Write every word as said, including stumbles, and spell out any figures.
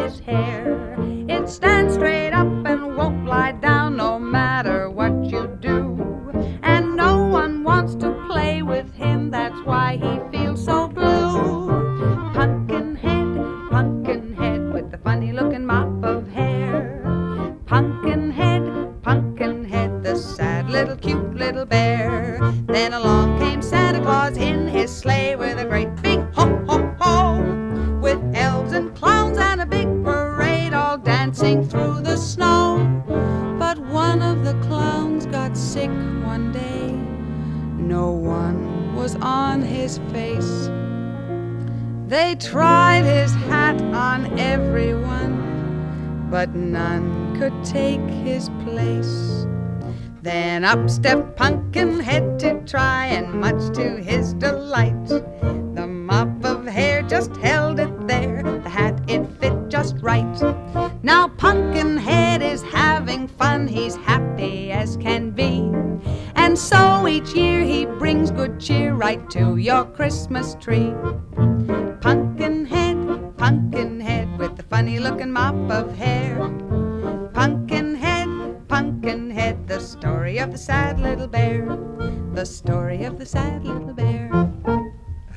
his hair. It stands straight up and won't lie down no matter what you do. And no one wants to play with him, that's why he feels so blue. Pumpkinhead, Pumpkinhead, with the funny looking mop of hair. Pumpkinhead, Pumpkinhead, the sad little cute little bear. Then along came Santa Claus in his sleigh with a great big ho ho ho, with elves and clowns and a big parade all dancing through the snow. But one of the clowns got sick one day. No one was on his face. They tried his hat on everyone, but none could take his place. Then up stepped Pumpkinhead to try, and much to his delight, the mop of hair just held it there, the hat it fit just right. Now Pumpkinhead is having fun, he's happy as can be, and so each year he brings good cheer right to your Christmas tree. Pumpkinhead, Pumpkinhead, with the funny looking mop of hair. Pumpkinhead, Pumpkinhead, the story of the sad little bear. The story of the sad little bear.